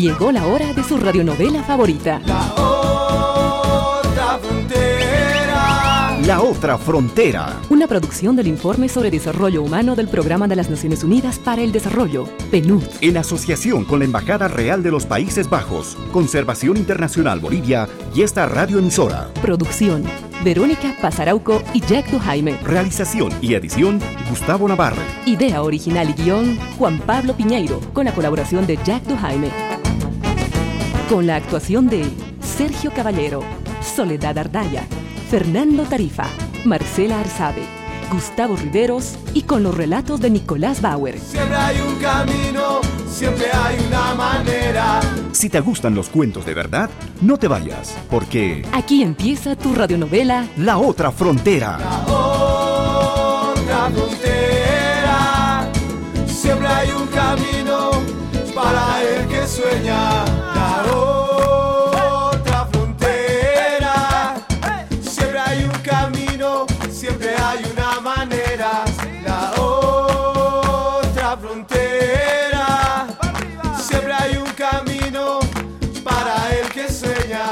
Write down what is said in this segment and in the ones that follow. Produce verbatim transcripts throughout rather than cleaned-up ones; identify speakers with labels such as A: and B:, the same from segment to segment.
A: Llegó la hora de su radionovela favorita.
B: La otra frontera.
C: La otra frontera.
A: Una producción del Informe sobre Desarrollo Humano del Programa de las Naciones Unidas para el Desarrollo, PNUD.
C: En asociación con la Embajada Real de los Países Bajos, Conservación Internacional Bolivia y esta radioemisora.
A: Producción: Verónica Pasarauco y Jack Dujaime.
C: Realización y edición: Gustavo Navarre.
A: Idea original y guión: Juan Pablo Piñeiro, con la colaboración de Jack Dujaime. Con la actuación de Sergio Caballero, Soledad Ardaya, Fernando Tarifa, Marcela Arzabe, Gustavo Riveros y con los relatos de Nicolás Bauer.
B: Siempre hay un camino, siempre hay una manera.
C: Si te gustan los cuentos de verdad, no te vayas, porque
A: aquí empieza tu radionovela
C: La Otra Frontera.
B: La otra frontera. Siempre hay un camino para el que sueña. La otra frontera. Siempre hay un camino, siempre hay una manera. La otra frontera. Siempre hay un camino para el que sueña.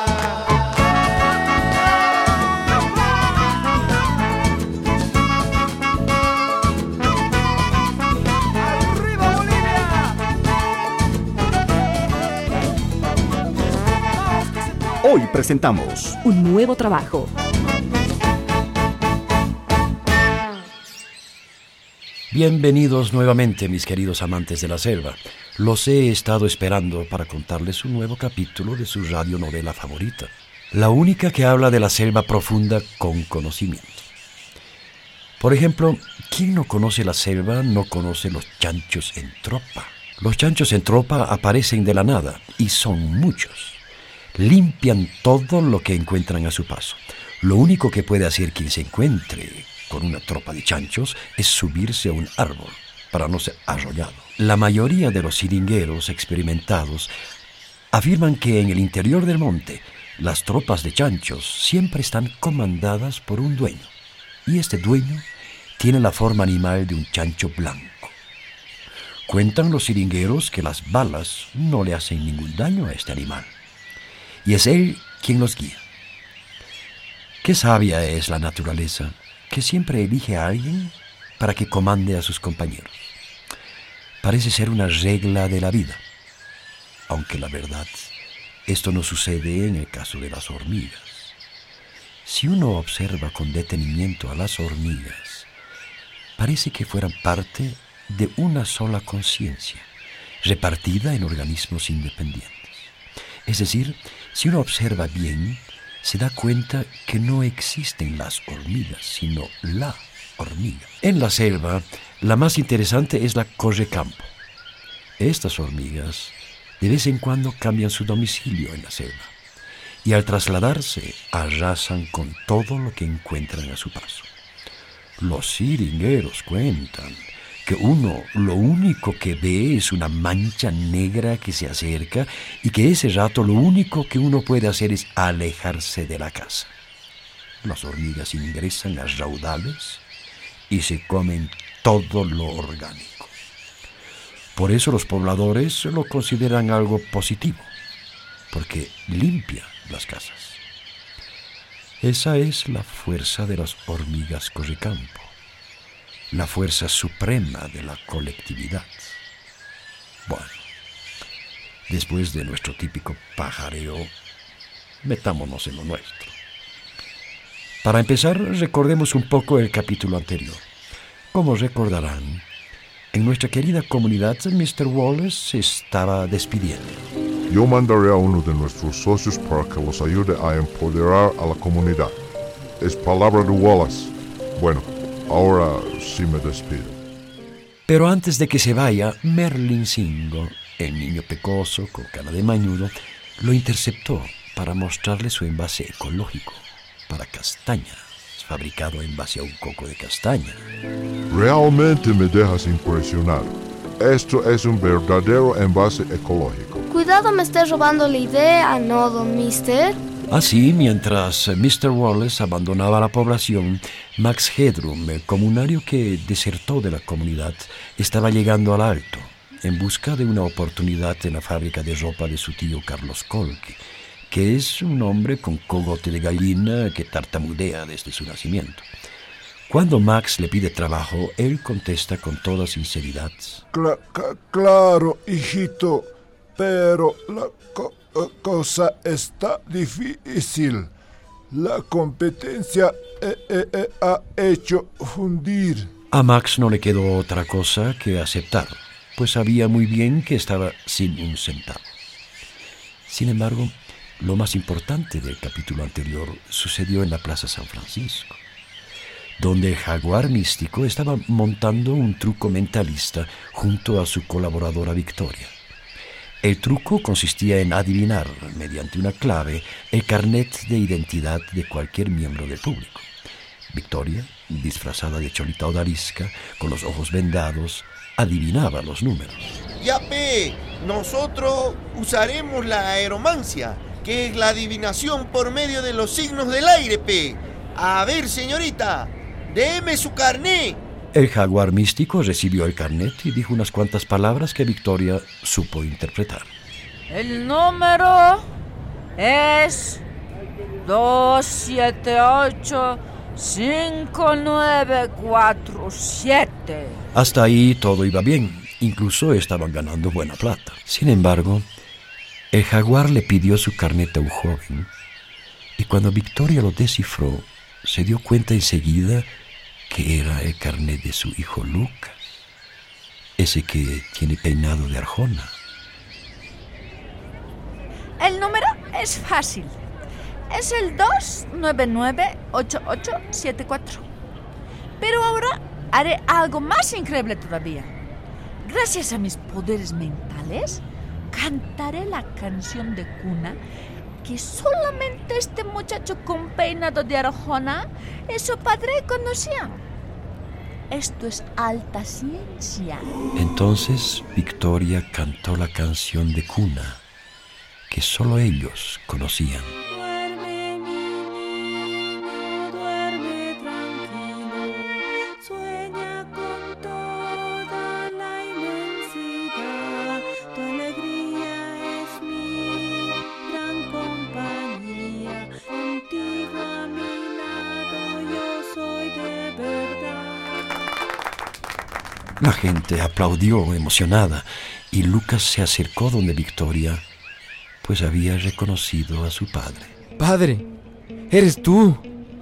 C: Hoy presentamos
A: un nuevo trabajo.
D: Bienvenidos nuevamente, mis queridos amantes de la selva. Los he estado esperando para contarles un nuevo capítulo de su radionovela favorita, la única que habla de la selva profunda con conocimiento. Por ejemplo, ¿quién no conoce la selva no conoce los chanchos en tropa? Los chanchos en tropa aparecen de la nada y son muchos. Limpian todo lo que encuentran a su paso. Lo único que puede hacer quien se encuentre con una tropa de chanchos es subirse a un árbol para no ser arrollado. La mayoría de los siringueros experimentados afirman que en el interior del monte las tropas de chanchos siempre están comandadas por un dueño, y este dueño tiene la forma animal de un chancho blanco. Cuentan los siringueros que las balas no le hacen ningún daño a este animal, y es él quien los guía. Qué sabia es la naturaleza, que siempre elige a alguien para que comande a sus compañeros. Parece ser una regla de la vida, aunque la verdad, esto no sucede en el caso de las hormigas. Si uno observa con detenimiento a las hormigas, parece que fueran parte de una sola conciencia, repartida en organismos independientes. Es decir, si uno observa bien, se da cuenta que no existen las hormigas, sino la hormiga. En la selva, la más interesante es la correcampo. Estas hormigas de vez en cuando cambian su domicilio en la selva y al trasladarse arrasan con todo lo que encuentran a su paso. Los siringueros cuentan que uno lo único que ve es una mancha negra que se acerca y que ese rato lo único que uno puede hacer es alejarse de la casa. Las hormigas ingresan a raudales y se comen todo lo orgánico. Por eso los pobladores lo consideran algo positivo, porque limpia las casas. Esa es la fuerza de las hormigas correcampo, la fuerza suprema de la colectividad. Bueno, después de nuestro típico pajareo, metámonos en lo nuestro. Para empezar, recordemos un poco el capítulo anterior. Como recordarán, en nuestra querida comunidad, mister Wallace se estaba despidiendo.
E: Yo mandaré a uno de nuestros socios para que los ayude a empoderar a la comunidad. Es palabra de Wallace. Bueno, ahora sí me despido.
D: Pero antes de que se vaya, Merlin Singo, el niño pecoso con cara de mañudo, lo interceptó para mostrarle su envase ecológico para castaña, fabricado en base a un coco de castaña.
E: Realmente me dejas impresionar. Esto es un verdadero envase ecológico.
F: Cuidado, me estés robando la idea, ¿no, don Mister?
D: Así, mientras mister Wallace abandonaba la población, Max Headroom, el comunario que desertó de la comunidad, estaba llegando al alto, en busca de una oportunidad en la fábrica de ropa de su tío Carlos Colque, que es un hombre con cogote de gallina que tartamudea desde su nacimiento. Cuando Max le pide trabajo, él contesta con toda sinceridad:
B: Cla- ca- claro, hijito, pero la co- cosa está difícil. La competencia eh, eh, eh, ha hecho fundir.
D: A Max no le quedó otra cosa que aceptar, pues sabía muy bien que estaba sin un centavo. Sin embargo, lo más importante del capítulo anterior sucedió en la Plaza San Francisco, donde el jaguar místico estaba montando un truco mentalista junto a su colaboradora Victoria. El truco consistía en adivinar, mediante una clave, el carnet de identidad de cualquier miembro del público. Victoria, disfrazada de Cholita Odalisca, con los ojos vendados, adivinaba los números.
G: Ya, pe, nosotros usaremos la aeromancia, que es la adivinación por medio de los signos del aire, pe. A ver, señorita, déme su carné.
D: El jaguar místico recibió el carnet y dijo unas cuantas palabras que Victoria supo interpretar.
H: El número es dos siete ocho cinco nueve cuatro siete.
D: Hasta ahí todo iba bien, incluso estaban ganando buena plata. Sin embargo, el jaguar le pidió su carnet a un joven, y cuando Victoria lo descifró, se dio cuenta enseguida que era el carnet de su hijo Lucas, ese que tiene peinado de Arjona.
H: El número es fácil. Es el dos nueve nueve ocho ocho siete cuatro. Pero ahora haré algo más increíble todavía. Gracias a mis poderes mentales, cantaré la canción de cuna que solamente este muchacho con peinado de Arjona y su padre conocían. Esto es alta ciencia.
D: Entonces Victoria cantó la canción de cuna que solo ellos conocían.
I: Duerme, mi niño, duerme tranquilo, sueña con toda la inmensidad, tu alegría es mi gran compañía, contigo a mi lado yo soy de verdad.
D: La gente aplaudió emocionada y Lucas se acercó donde Victoria, pues había reconocido a su padre.
J: Padre, eres tú.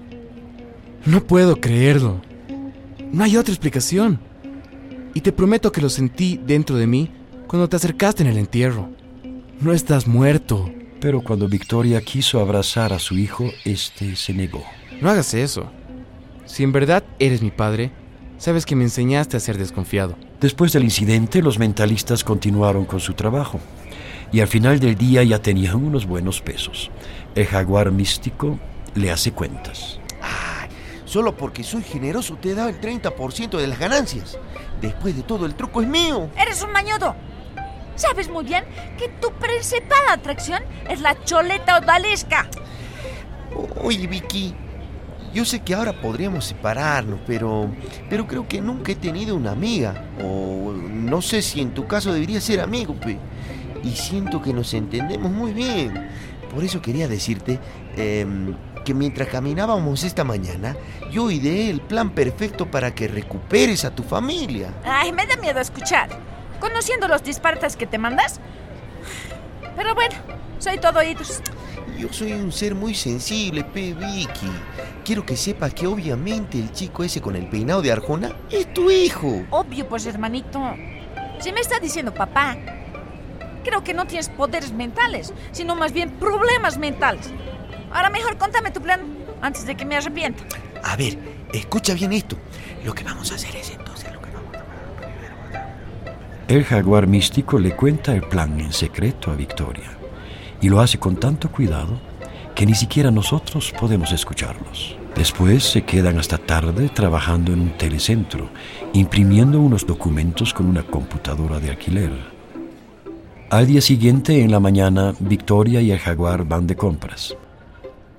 J: No puedo creerlo. No hay otra explicación. Y te prometo que lo sentí dentro de mí cuando te acercaste en el entierro. No estás muerto.
D: Pero cuando Victoria quiso abrazar a su hijo, este se negó.
J: No hagas eso. Si en verdad eres mi padre, sabes que me enseñaste a ser desconfiado.
D: Después del incidente, los mentalistas continuaron con su trabajo. Y al final del día ya tenían unos buenos pesos. El jaguar místico le hace cuentas.
G: Ay, solo porque soy generoso te da el treinta por ciento de las ganancias. Después de todo, el truco es mío.
H: ¡Eres un mañudo! Sabes muy bien que tu principal atracción es la Cholita Odalisca.
G: Oye, Vicky, yo sé que ahora podríamos separarnos, pero, pero creo que nunca he tenido una amiga. O no sé si en tu caso debería ser amigo, pe. Y siento que nos entendemos muy bien. Por eso quería decirte eh, que mientras caminábamos esta mañana, yo ideé el plan perfecto para que recuperes a tu familia.
H: Ay, me da miedo escuchar. Conociendo los disparates que te mandas. Pero bueno, soy todo oídos.
G: Yo soy un ser muy sensible, pe, Vicky. Quiero que sepas que obviamente el chico ese con el peinado de Arjona es tu hijo.
H: Obvio, pues, hermanito. Si me está diciendo papá, creo que no tienes poderes mentales, sino más bien problemas mentales. Ahora mejor contame tu plan antes de que me arrepienta.
G: A ver, escucha bien esto. Lo que vamos a hacer es entonces lo que vamos a...
D: El jaguar místico le cuenta el plan en secreto a Victoria. Y lo hace con tanto cuidado que ni siquiera nosotros podemos escucharlos. Después se quedan hasta tarde trabajando en un telecentro, imprimiendo unos documentos con una computadora de alquiler. Al día siguiente, en la mañana, Victoria y el jaguar van de compras.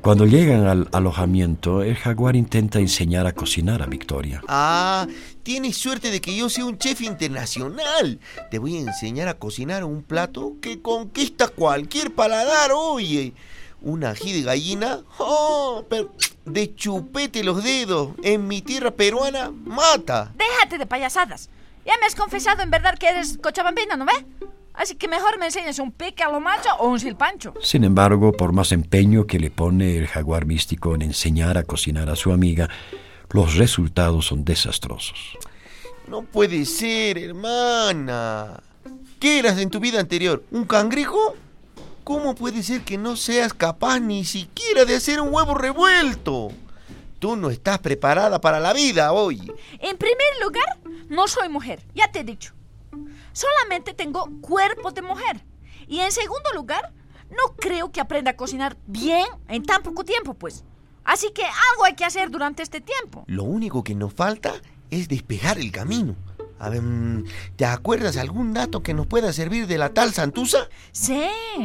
D: Cuando llegan al alojamiento, el jaguar intenta enseñar a cocinar a Victoria.
G: Ah, tienes suerte de que yo sea un chef internacional. Te voy a enseñar a cocinar un plato que conquista cualquier paladar, oye. Un ají de gallina, oh, pero de chupete los dedos. En mi tierra peruana, mata.
H: Déjate de payasadas. Ya me has confesado en verdad que eres cochabambino, ¿no ves? Así que mejor me enseñes un pique a lo macho o un silpancho.
D: Sin embargo, por más empeño que le pone el jaguar místico en enseñar a cocinar a su amiga, los resultados son desastrosos.
G: No puede ser, hermana. ¿Qué eras en tu vida anterior? ¿Un cangrejo? ¿Cómo puede ser que no seas capaz ni siquiera de hacer un huevo revuelto? Tú no estás preparada para la vida hoy.
H: En primer lugar, no soy mujer, ya te he dicho. Solamente tengo cuerpo de mujer. Y en segundo lugar, no creo que aprenda a cocinar bien en tan poco tiempo, pues. Así que algo hay que hacer durante este tiempo.
G: Lo único que nos falta es despejar el camino. A ver, ¿te acuerdas algún dato que nos pueda servir de la tal Santuza?
H: Sí,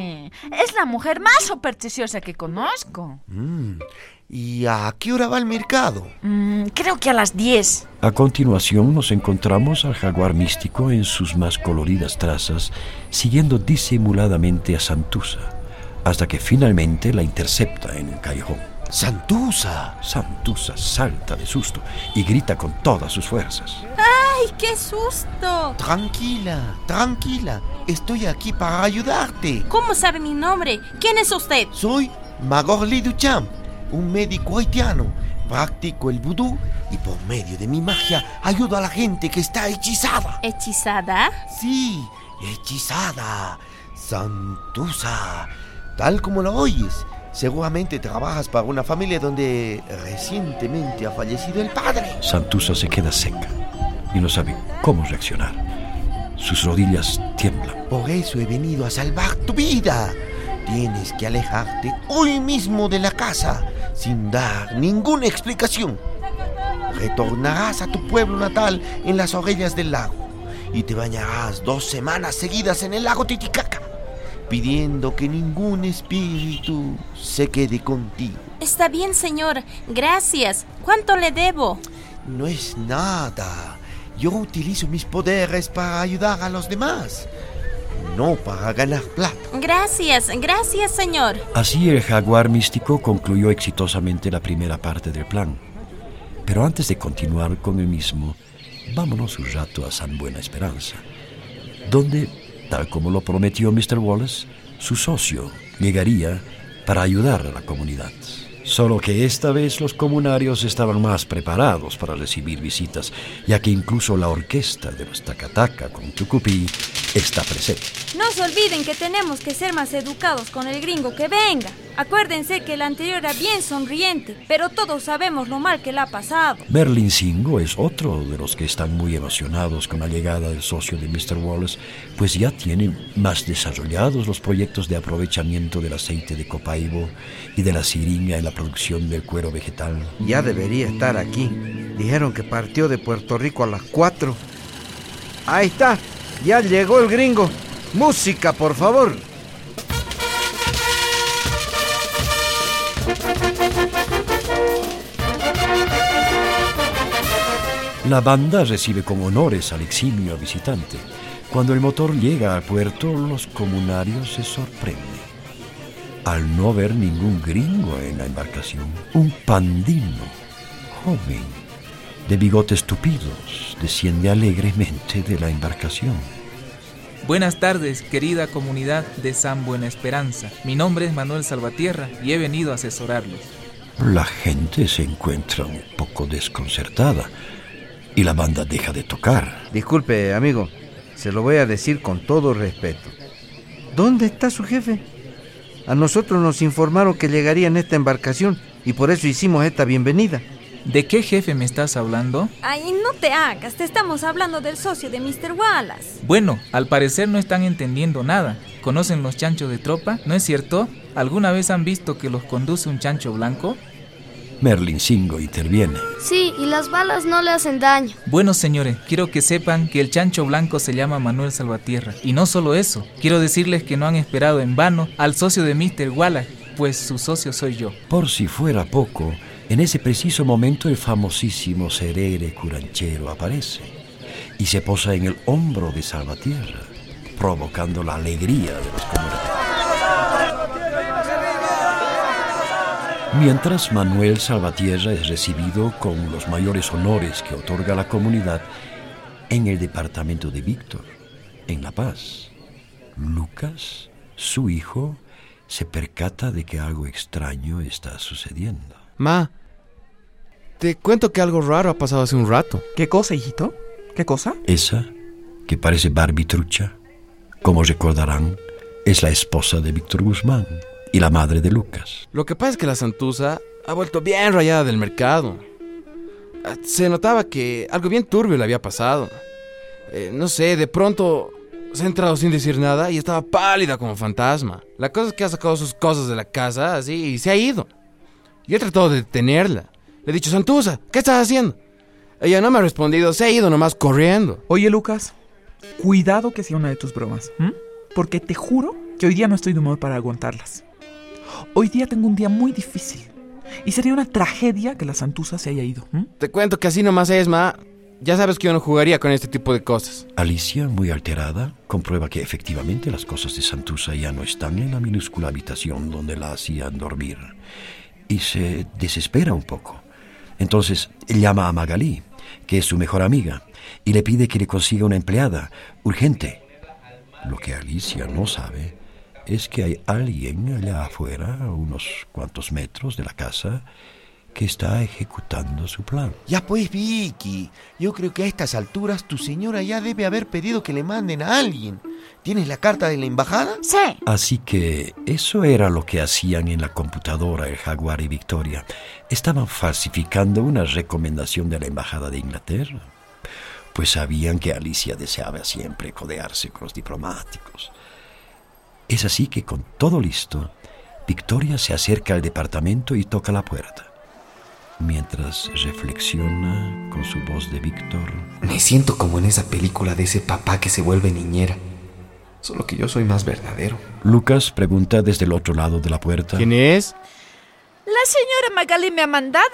H: es la mujer más supersticiosa que conozco.
G: Mm, ¿Y a qué hora va el mercado?
H: Mm, creo que a las diez.
D: A continuación nos encontramos al jaguar místico en sus más coloridas trazas, siguiendo disimuladamente a Santuza, hasta que finalmente la intercepta en un callejón.
G: ¡Santuza!
D: Santuza salta de susto y grita con todas sus fuerzas.
K: ¡Ay, qué susto!
G: Tranquila, tranquila. Estoy aquí para ayudarte.
K: ¿Cómo sabe mi nombre? ¿Quién es usted?
G: Soy Magorli Duchamp, un médico haitiano. Practico el vudú y por medio de mi magia ayudo a la gente que está hechizada.
K: ¿Hechizada?
G: Sí, hechizada. Santuza. Tal como lo oyes. Seguramente trabajas para una familia donde recientemente ha fallecido el padre.
D: Santuza se queda seca y no sabe cómo reaccionar. Sus rodillas tiemblan.
G: Por eso he venido a salvar tu vida. Tienes que alejarte hoy mismo de la casa sin dar ninguna explicación. Retornarás a tu pueblo natal en las orillas del lago y te bañarás dos semanas seguidas en el lago Titicaca, pidiendo que ningún espíritu se quede contigo.
K: Está bien, señor. Gracias. ¿Cuánto le debo?
G: No es nada. Yo utilizo mis poderes para ayudar a los demás, no para ganar plata.
K: Gracias, gracias, señor.
D: Así el jaguar místico concluyó exitosamente la primera parte del plan. Pero antes de continuar con el mismo, vámonos un rato a San Buena Esperanza, donde, tal como lo prometió mister Wallace, su socio llegaría para ayudar a la comunidad. Solo que esta vez los comunarios estaban más preparados para recibir visitas, ya que incluso la orquesta de los Tacataca con Tucupí está presente.
L: No se olviden que tenemos que ser más educados con el gringo que venga. Acuérdense que el anterior era bien sonriente, pero todos sabemos lo mal que le ha pasado.
D: Merlin Singo es otro de los que están muy emocionados con la llegada del socio de mister Wallace, pues ya tienen más desarrollados los proyectos de aprovechamiento del aceite de copaibo y de la siringa en la producción del cuero vegetal.
M: Ya debería estar aquí. Dijeron que partió de Puerto Rico a las cuatro. Ahí está, ya llegó el gringo. Música, por favor.
D: La banda recibe con honores al eximio visitante. Cuando el motor llega al puerto, los comunarios se sorprenden al no ver ningún gringo en la embarcación. Un pandino joven, de bigotes tupidos, desciende alegremente de la embarcación.
N: Buenas tardes, querida comunidad de San Buena Esperanza. Mi nombre es Manuel Salvatierra y he venido a asesorarlos.
D: La gente se encuentra un poco desconcertada y la banda deja de tocar.
M: Disculpe, amigo, se lo voy a decir con todo respeto. ¿Dónde está su jefe? A nosotros nos informaron que llegaría en esta embarcación y por eso hicimos esta bienvenida.
N: ¿De qué jefe me estás hablando?
L: Ay, no te hagas, te estamos hablando del socio de mister Wallace.
N: Bueno, al parecer no están entendiendo nada. ¿Conocen los chanchos de tropa? ¿No es cierto? ¿Alguna vez han visto que los conduce un chancho blanco?
D: Merlin Singo interviene.
F: Sí, y las balas no le hacen daño.
N: Bueno, señores, quiero que sepan que el chancho blanco se llama Manuel Salvatierra. Y no solo eso, quiero decirles que no han esperado en vano al socio de mister Wallace, pues su socio soy yo.
D: Por si fuera poco, en ese preciso momento el famosísimo Serere Curanchero aparece y se posa en el hombro de Salvatierra, provocando la alegría de los comunitarios. Mientras Manuel Salvatierra es recibido con los mayores honores que otorga la comunidad en el departamento de Víctor, en La Paz, Lucas, su hijo, se percata de que algo extraño está sucediendo.
J: Ma, te cuento que algo raro ha pasado hace un rato.
O: ¿Qué cosa, hijito? ¿Qué cosa?
D: Esa, que parece Barbie trucha, como recordarán, es la esposa de Víctor Guzmán y la madre de Lucas.
J: Lo que pasa es que la Santuza ha vuelto bien rayada del mercado. Se notaba que algo bien turbio le había pasado. Eh, no sé, de pronto se ha entrado sin decir nada y estaba pálida como fantasma. La cosa es que ha sacado sus cosas de la casa así y se ha ido. Yo he tratado de detenerla. Le he dicho, Santuza, ¿qué estás haciendo? Ella no me ha respondido, se ha ido nomás corriendo.
O: Oye, Lucas, cuidado que sea una de tus bromas, ¿m? Porque te juro que hoy día no estoy de humor para aguantarlas. Hoy día tengo un día muy difícil y sería una tragedia que la Santuza se haya ido. ¿m?
J: Te cuento que así nomás es, ma. Ya sabes que yo no jugaría con este tipo de cosas.
D: Alicia, muy alterada, comprueba que efectivamente las cosas de Santuza ya no están en la minúscula habitación donde la hacían dormir. Y se desespera un poco. Entonces llama a Magalí, que es su mejor amiga, y le pide que le consiga una empleada, urgente. Lo que Alicia no sabe es que hay alguien allá afuera, a unos cuantos metros de la casa, que está ejecutando su plan.
G: Ya pues, Vicky, yo creo que a estas alturas tu señora ya debe haber pedido que le manden a alguien. ¿Tienes la carta de la embajada?
H: Sí.
D: Así que eso era lo que hacían en la computadora el Jaguar y Victoria. Estaban falsificando una recomendación de la embajada de Inglaterra, pues sabían que Alicia deseaba siempre codearse con los diplomáticos. Es así que con todo listo, Victoria se acerca al departamento y toca la puerta. Mientras reflexiona con su voz de Víctor.
P: Me siento como en esa película de ese papá que se vuelve niñera. Solo que yo soy más verdadero.
D: Lucas pregunta desde el otro lado de la puerta.
J: ¿Quién es?
H: La señora Magalí me ha mandado.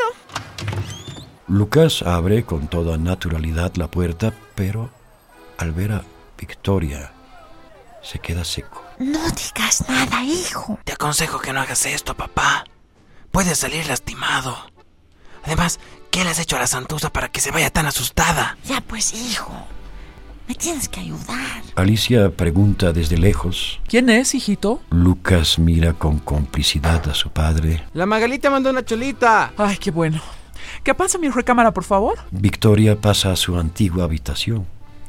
D: Lucas abre con toda naturalidad la puerta, pero al ver a Victoria se queda seco.
H: No digas nada, hijo.
P: Te aconsejo que no hagas esto, papá. Puedes salir lastimado. Además, ¿qué le has hecho a la Santuza para que se vaya tan asustada?
H: Ya pues, hijo. Me tienes que ayudar.
D: Alicia pregunta desde lejos.
O: ¿Quién es, hijito?
D: Lucas mira con complicidad a su padre.
J: La Magalita mandó una cholita.
O: Ay, qué bueno. ¿Qué pasa en mi recámara, por favor?
D: Victoria pasa a su antigua habitación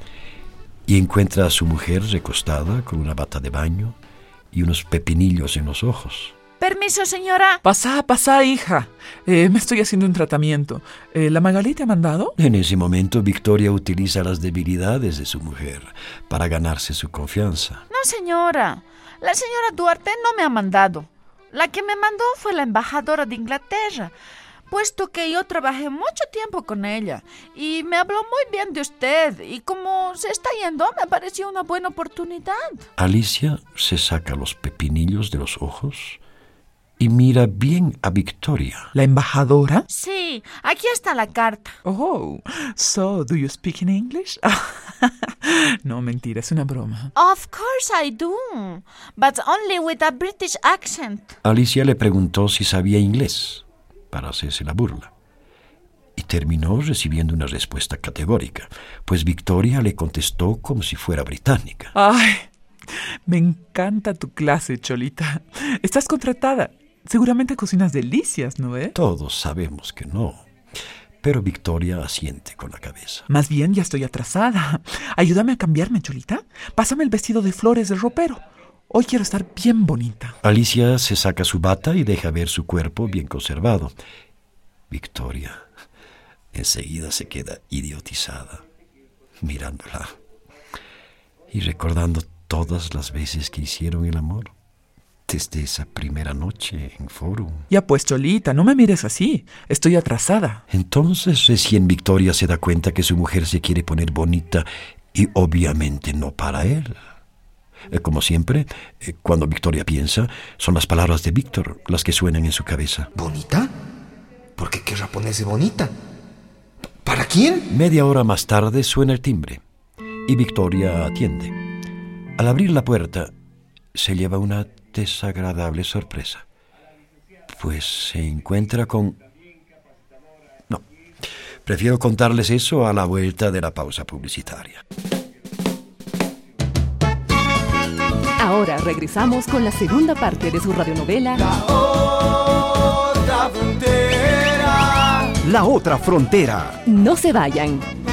D: y encuentra a su mujer recostada con una bata de baño y unos pepinillos en los ojos.
H: Permiso, señora.
O: Pasá, pasá, hija. Eh, me estoy haciendo un tratamiento. Eh, ¿La Magalí te ha mandado?
D: En ese momento, Victoria utiliza las debilidades de su mujer para ganarse su confianza.
H: No, señora. La señora Duarte no me ha mandado. La que me mandó fue la embajadora de Inglaterra, puesto que yo trabajé mucho tiempo con ella y me habló muy bien de usted, y como se está yendo me pareció una buena oportunidad.
D: Alicia se saca los pepinillos de los ojos y mira bien a Victoria.
O: ¿La embajadora?
H: Sí, aquí está la carta.
O: Oh, so do you speak in English? No, mentira, es una broma.
H: Of course I do, but only with a British accent.
D: Alicia le preguntó si sabía inglés para hacerse la burla y terminó recibiendo una respuesta categórica, pues Victoria le contestó como si fuera británica.
O: Ay, me encanta tu clase, Cholita. Estás contratada. Seguramente cocinas delicias, ¿no eh?
D: Todos sabemos que no, pero Victoria asiente con la cabeza.
O: Más bien ya estoy atrasada. Ayúdame a cambiarme, Cholita. Pásame el vestido de flores del ropero. Hoy quiero estar bien bonita.
D: Alicia se saca su bata y deja ver su cuerpo bien conservado. Victoria enseguida se queda idiotizada, mirándola y recordando todas las veces que hicieron el amor. Desde esa primera noche en Forum.
O: Ya pues, Cholita, no me mires así. Estoy atrasada.
D: Entonces recién Victoria se da cuenta que su mujer se quiere poner bonita y obviamente no para él. Eh, Como siempre, eh, cuando Victoria piensa, son las palabras de Víctor las que suenan en su cabeza.
P: ¿Bonita? ¿Por qué querrá ponerse bonita? ¿Para quién?
D: Media hora más tarde suena el timbre y Victoria atiende. Al abrir la puerta, se lleva una desagradable sorpresa, pues se encuentra con... No, prefiero contarles eso a la vuelta de la pausa publicitaria.
A: Ahora regresamos con la segunda parte de su radionovela
B: Otra frontera.
C: La otra frontera.
A: No se vayan.